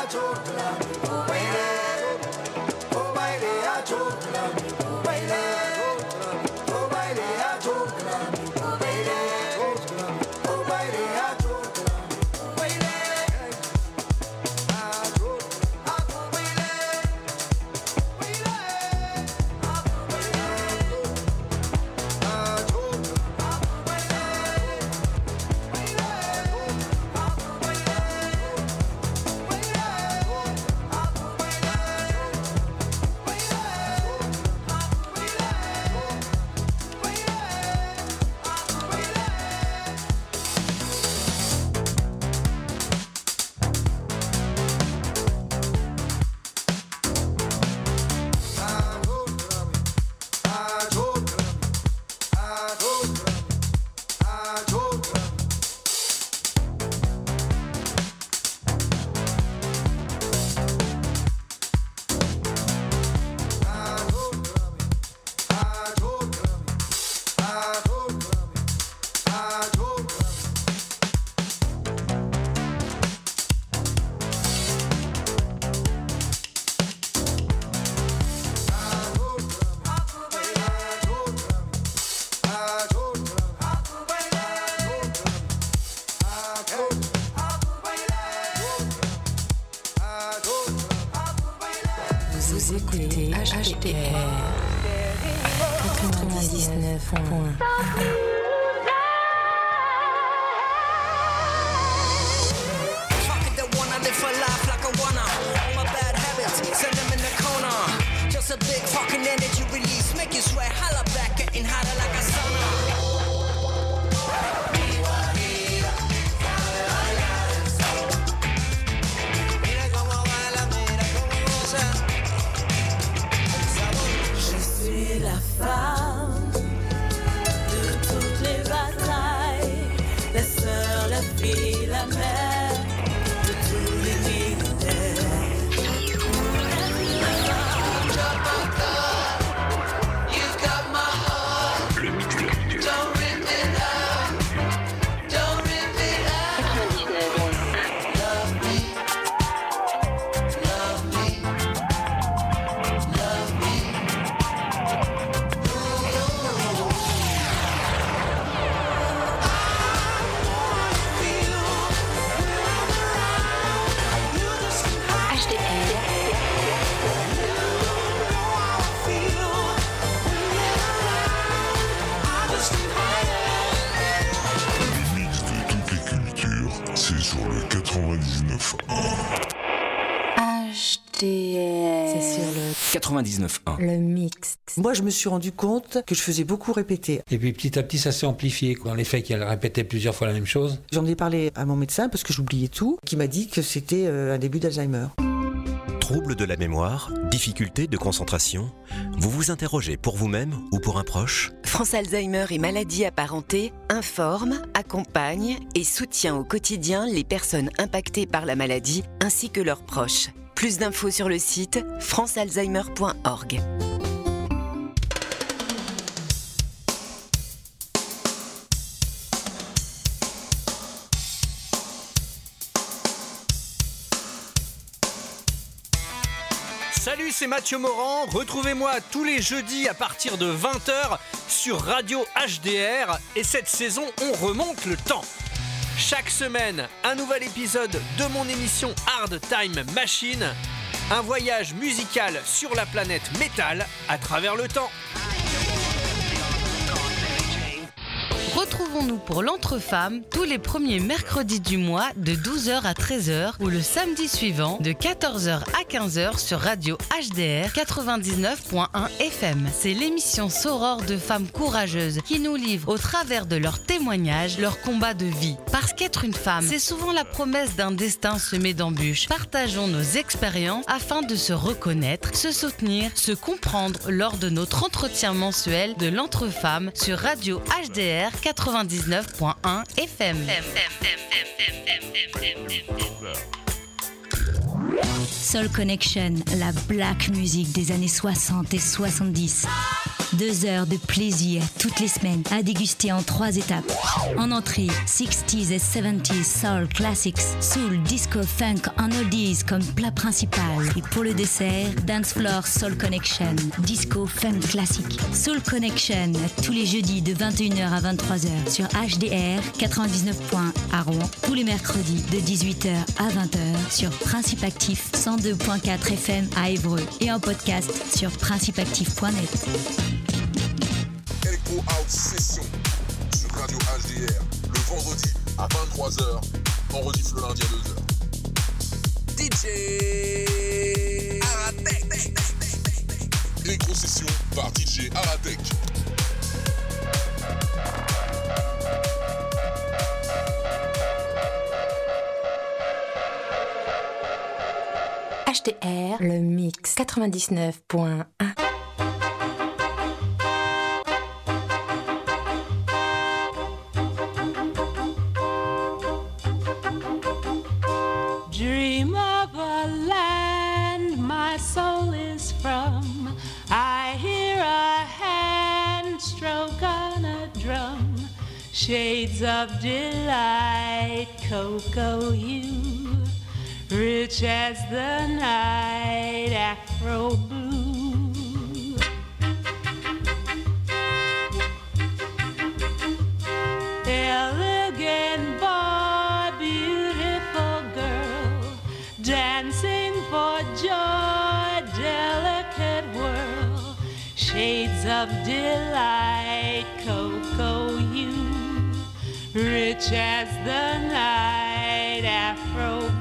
Vous écoutez HDR 99.1. A big fucking energy release, make you sweat, holla back, getting hotter like a sauna. Mira cómo baila, mira cómo goza. Je suis la femme de toutes les batailles, la sœur, la fille, la mère de tous les militaires. Sur le 99.1. HDR. C'est sur le 99.1. Le mix. Moi, je me suis rendu compte que je faisais beaucoup répéter. Et puis petit à petit, ça s'est amplifié. Dans les faits qu'elle répétait plusieurs fois la même chose. J'en ai parlé à mon médecin parce que j'oubliais tout, qui m'a dit que c'était un début d'Alzheimer. Troubles de la mémoire, difficultés de concentration, vous vous interrogez pour vous-même ou pour un proche ? France Alzheimer et maladies apparentées informe, accompagne et soutient au quotidien les personnes impactées par la maladie ainsi que leurs proches. Plus d'infos sur le site francealzheimer.org. Salut, c'est Mathieu Morand. Retrouvez-moi tous les jeudis à partir de 20h sur Radio HDR. Et cette saison, on remonte le temps. Chaque semaine, un nouvel épisode de mon émission Hard Time Machine. Un voyage musical sur la planète métal à travers le temps. Retrouvons-nous pour l'Entre-Femmes tous les premiers mercredis du mois de 12h à 13h ou le samedi suivant de 14h à 15h sur Radio HDR 99.1 FM. C'est l'émission Soror de femmes courageuses qui nous livrent au travers de leurs témoignages leur combat de vie. Parce qu'être une femme, c'est souvent la promesse d'un destin semé d'embûches. Partageons nos expériences afin de se reconnaître, se soutenir, se comprendre lors de notre entretien mensuel de l'Entre-Femmes sur Radio HDR 99.1 FM. Soul Connection, la black music des années 60 et 70. 2 heures de plaisir toutes les semaines à déguster en 3 étapes. En entrée, 60s et 70s soul classics, soul, disco, funk en oldies comme plat principal. Et pour le dessert, Dance Floor Soul Connection, disco, funk classique. Soul Connection, tous les jeudis de 21h à 23h sur HDR 99.1 à Rouen. Tous les mercredis de 18h à 20h sur Principe Actif 102.4 FM à Évreux et en podcast sur principeactif.net. Echo House Session sur Radio HDR le vendredi à 23h, on rediff le lundi à 2h. DJ Aratek. Echo Session par DJ Aratek. HDR, le mix 99.1. Dream of a land my soul is from. I hear a hand stroke on a drum. Shades of delight, cocoa hue. Rich as the night, Afro blue. Elegant boy, beautiful girl, dancing for joy, delicate whirl. Shades of delight, cocoa hue. Rich as the night, Afro blue.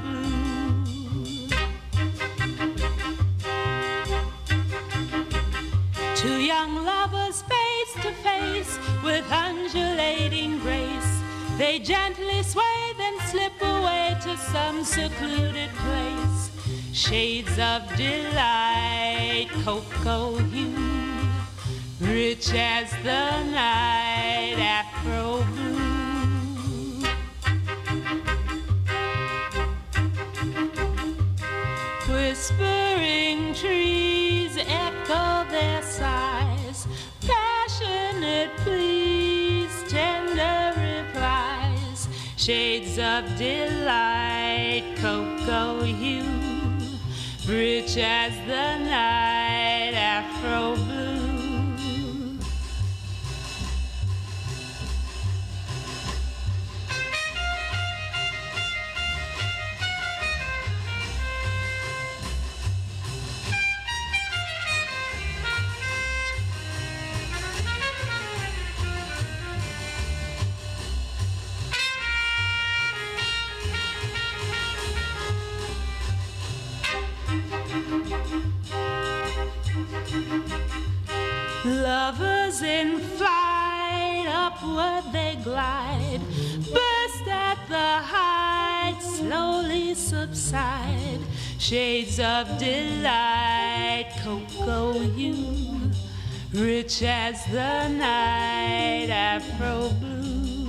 Two young lovers face to face with undulating grace. They gently sway, then slip away to some secluded place. Shades of delight, cocoa hue. Rich as the night, Afro blue. Whispering trees echo their sighs, passionate pleas, tender replies. Shades of delight, cocoa hue. Rich as the night, Afro blue. Lovers in flight, upward they glide, burst at the height, slowly subside. Shades of delight, cocoa hue. Rich as the night, Afro blue.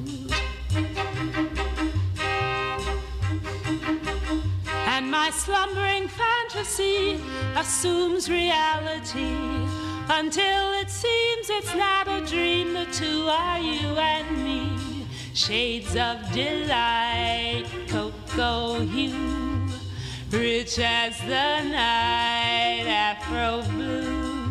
And my slumbering fantasy assumes reality, until it seems it's not a dream. The two are you and me. Shades of delight, cocoa hue. Rich as the night, Afro blue.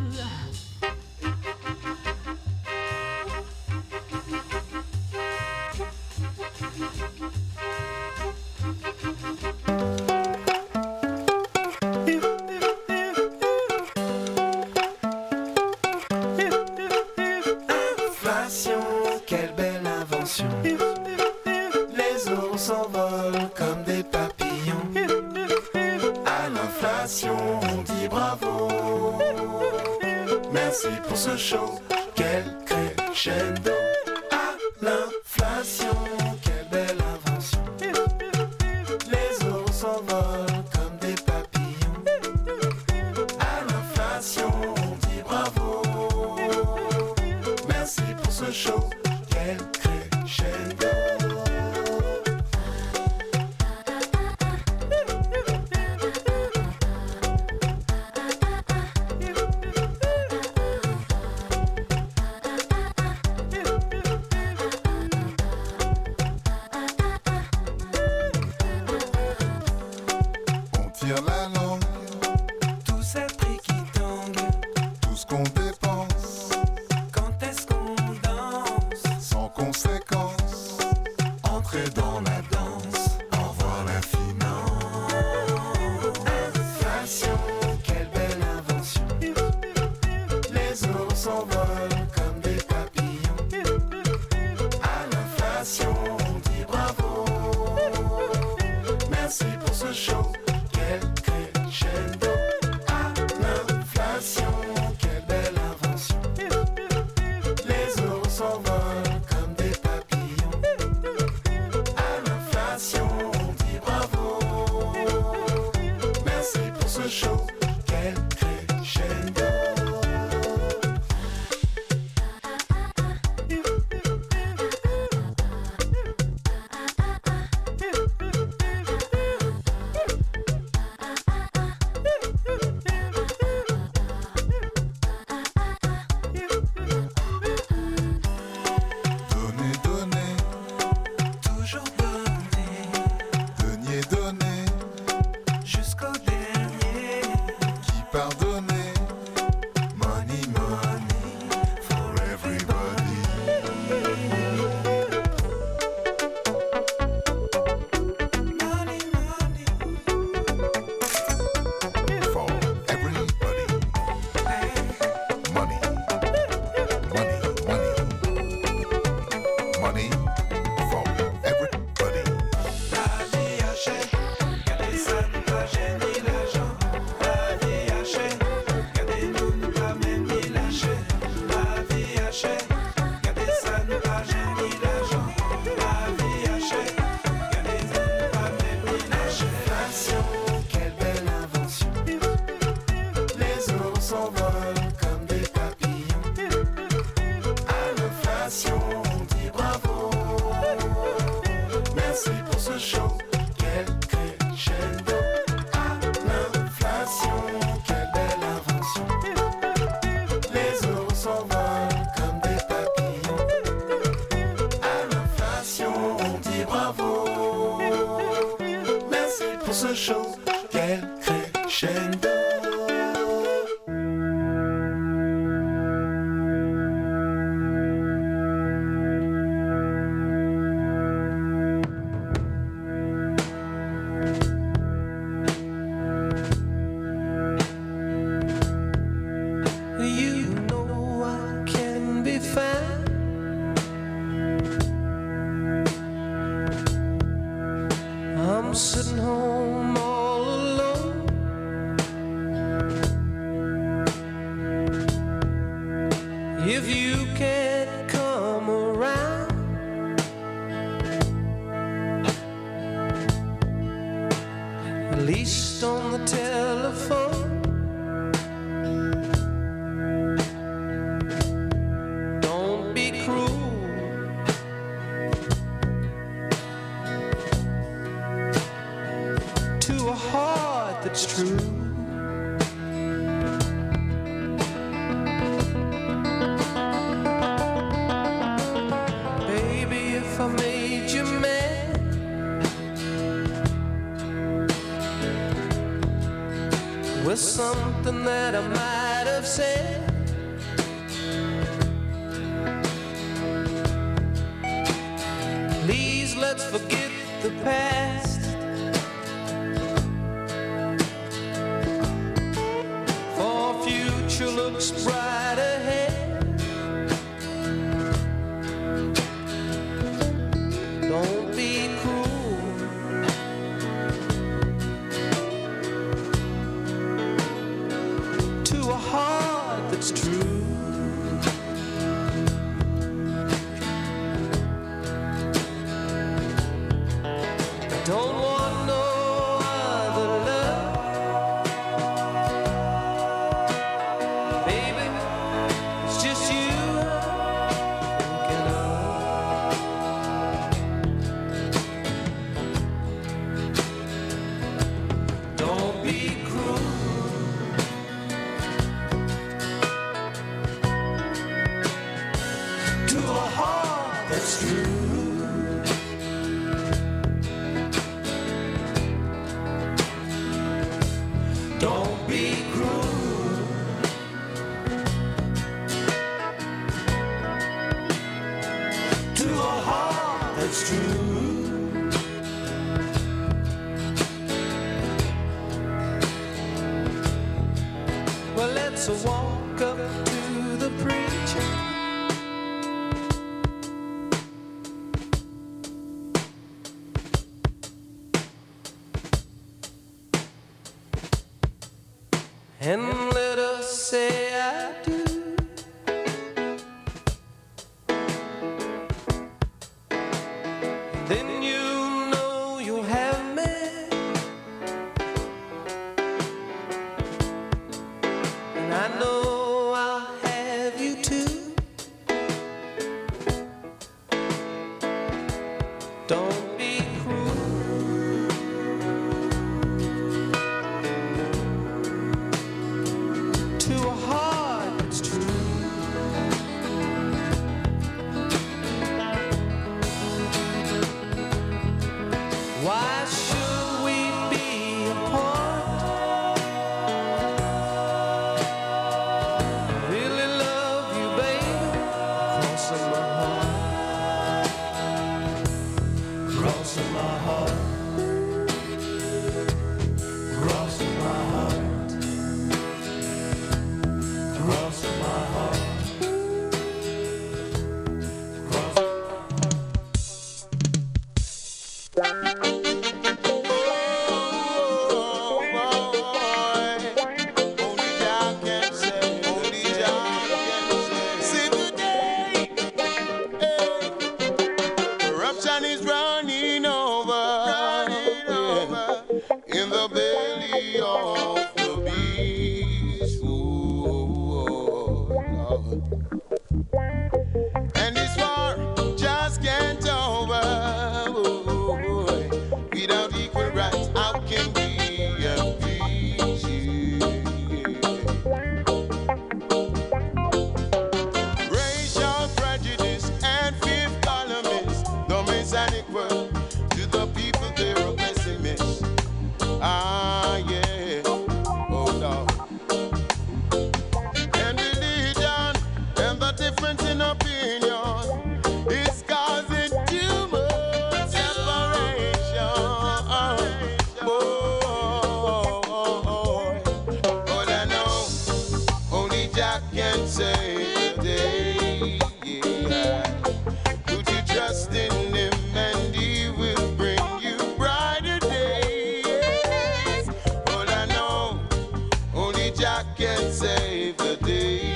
Quelle belle invention. Les euros s'envolent comme des papillons. À l'inflation, on dit bravo. Merci pour ce show. Quel crescendo. À l'inflation, quelle belle invention. Les euros s'envolent comme des papillons. À l'inflation, on dit bravo. Merci pour ce show. Quel crescendo. tire la langue. Tous ces prix qui tanguent. Tout ce qu'on dépense. Quand est-ce qu'on danse? Sans conséquence. Entrer dans la danse. Au revoir la finance. Inflation, quelle belle invention. Les euros s'envolent comme des papillons. À l'inflation, on dit bravo. Merci pour ce show, quel crescendo. À l'inflation, quelle belle invention. Les euros s'envolent comme des papillons. À l'inflation, on dit bravo. Merci pour ce show, quel crescendo. Donnez, donnez. Toujours donner Denier, donner. jusqu'au dernier. Qui pardonner. Money, money. For everybody. Money, money. For everybody. Money. Money, money. Money. For everybody. La vie hachée, regardez ça, nous pas gêner l'argent. La vie hachée, regardez-nous, nous pas même ni lâcher. La vie hachée, regardez ça, nous pas gêner l'argent. La vie hachée, regardez-nous, nous pas même ni lâcher. Inflation, quelle belle invention. Les euros s'envolent comme des papillons. À l'inflation, on dit bravo. Merci pour ce show, quel crescendo. À l'inflation, quelle belle invention. Les euros s'envolent comme des papillons. À l'inflation, on dit bravo. Merci pour ce show, quel crescendo. You know I can be found. I'm sitting home all alone. If you can't come around, at least on the telephone. Don't be cruel. To a heart that's true. Baby, if I made you mad, with something that I might have said, please let's forget the past. For future looks bright ahead. Don't be cruel. To a heart that's true. Don't want no other love, baby. Don't be cruel. To a heart that's true. Well, let's walk up to the preacher. And let us say I do. Then you know you'll have me. And I know I'll have you too. Don't be cruel. To a heart that's true. Why should we be apart? I really love you, baby. Crossing my heart. Crossing my heart. Crossing my heart. Crossing my heart. Corruption is running over, in the belly of the beast. Ooh, Lord. And this war just can't over. Ooh, without equal rights, how can we have peace? Racial prejudice and fifth columnists, the Masonic world, to the people they're a pessimist. Ah, yeah, oh no. And religion and the difference in opinion is causing too much separation. All I know, only Jack can save the day. Yeah. Put your trust in him and he will bring you brighter days. All I know, only Jack can save the day.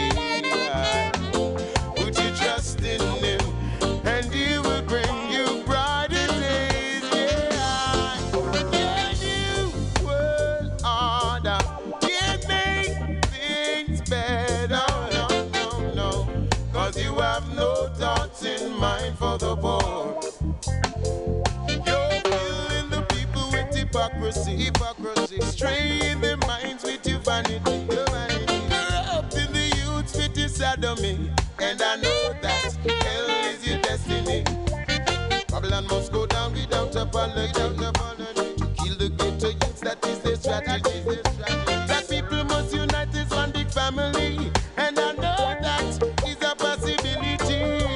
Put your trust in him and he will bring you brighter days. Yeah. Your new world order can make things better. No, no, no. 'Cause you have no thoughts in mind for the poor. You're killing the people with hypocrisy, straying their minds with your vanity, corrupting the youths with your sodomy. And I know that hell is your destiny. Babylon must go down without apology. To kill the ghetto youths, that is their strategy. That people must unite as one big family. And I know that is a possibility.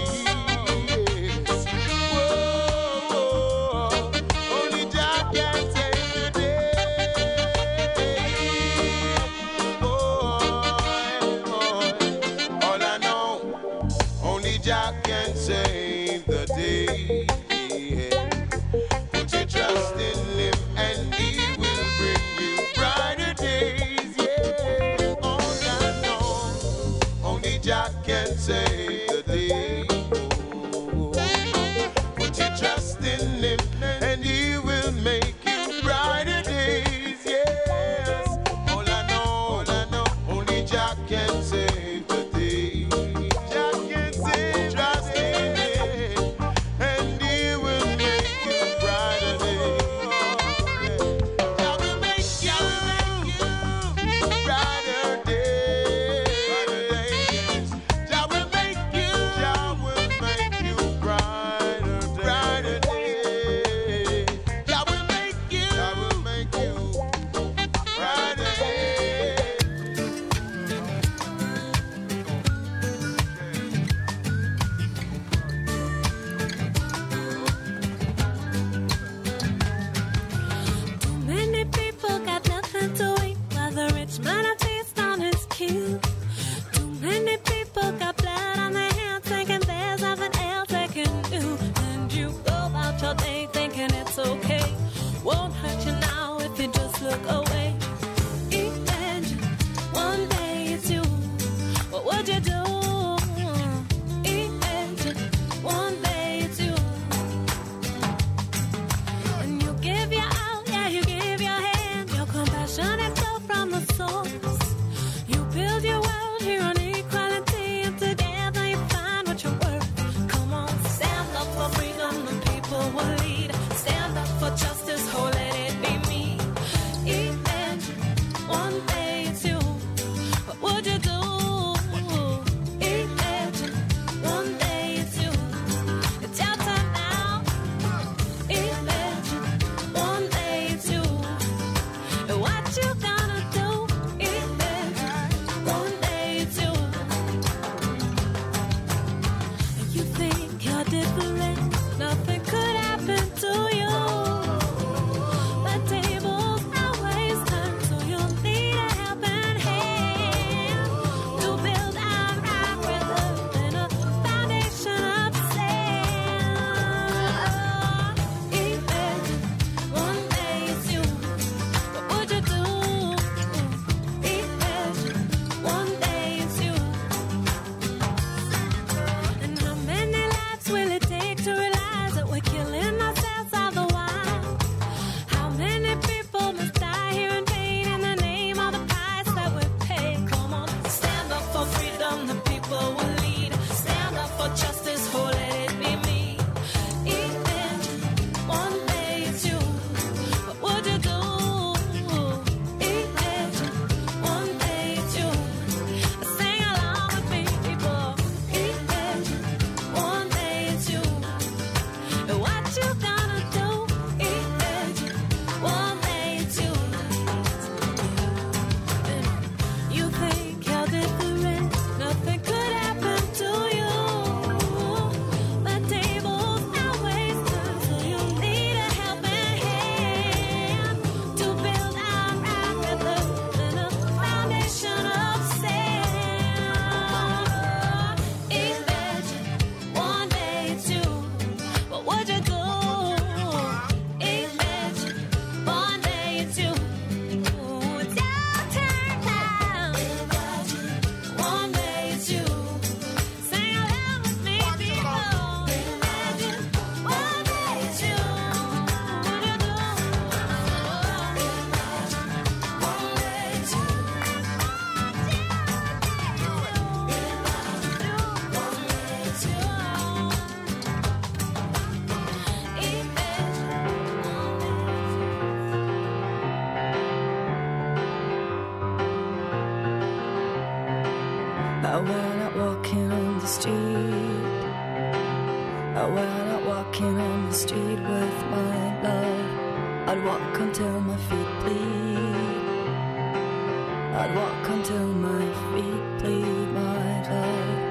Yes. Whoa, only Jah can save the day. All I know, only Jah can save the day. Put your trust in him and he will bring you brighter days. Yeah. All I know, only Jah can save the day. Put your trust in him and he will make you brighter days. Yes. All I know, only Jah can save the day. Jah can save, trust in him and he will make you brighter days. Jah will make you brighter days. Jah will make Oh, we're not walking on the street. Oh, we're not walking on the street with my love. I'd walk until my feet bleed. I'd walk until my feet bleed, my love.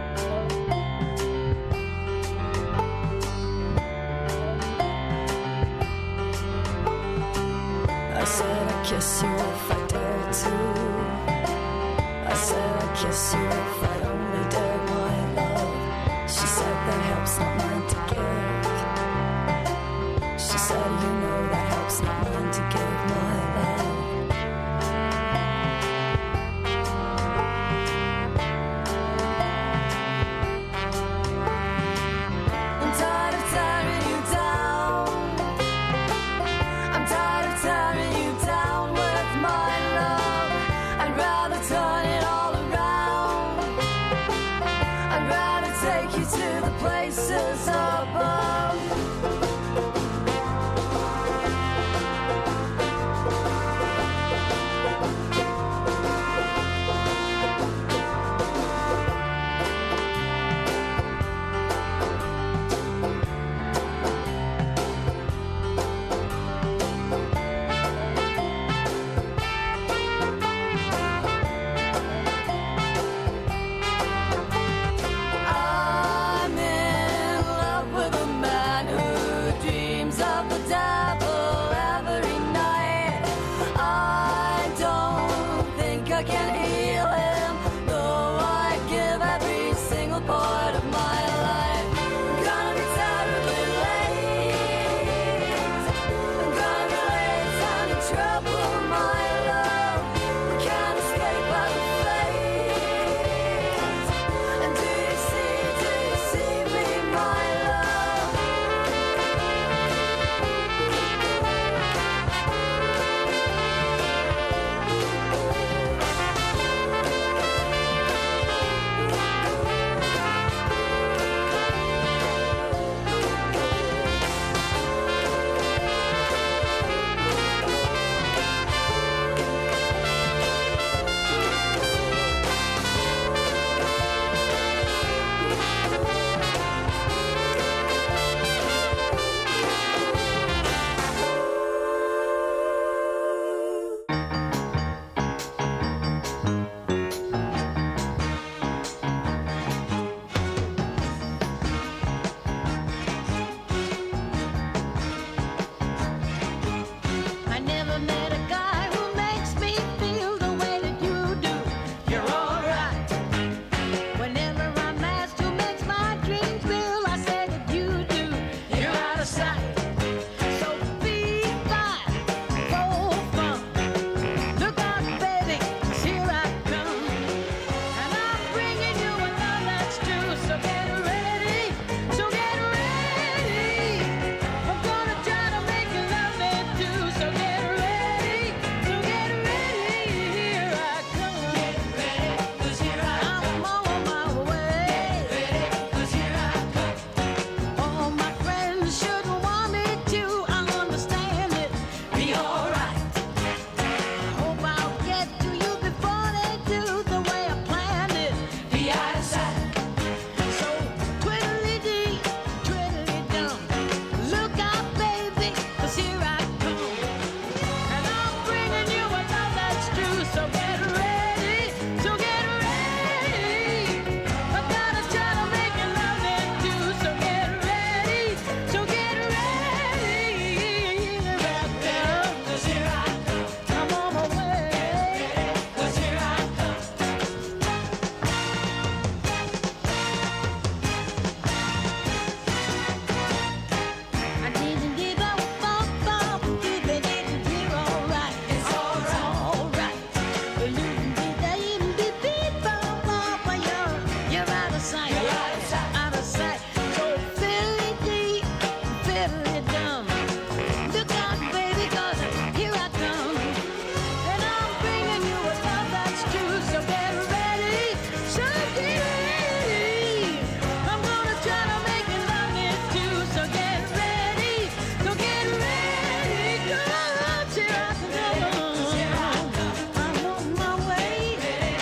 I said I'd kiss you if I dared to. I said I'd kiss you if I